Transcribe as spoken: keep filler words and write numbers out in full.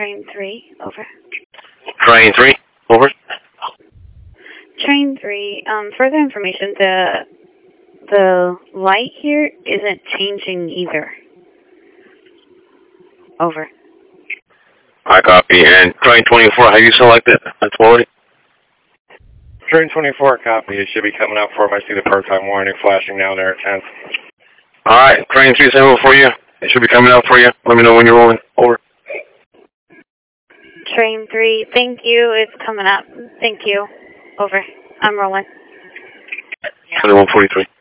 Train three, over. Train three, over. Train three, um, further information, the, the light here isn't changing either. Over. I copy. And train twenty-four, have you selected the quality? Train twenty-four, copy. It should be coming up for him. I see the per time warning flashing now there at ten. Alright, train three seven for you. It should be coming out for you. Let me know when you're rolling. Over. Train three, thank you. It's coming up. Thank you. Over. I'm rolling. twenty-one forty-three.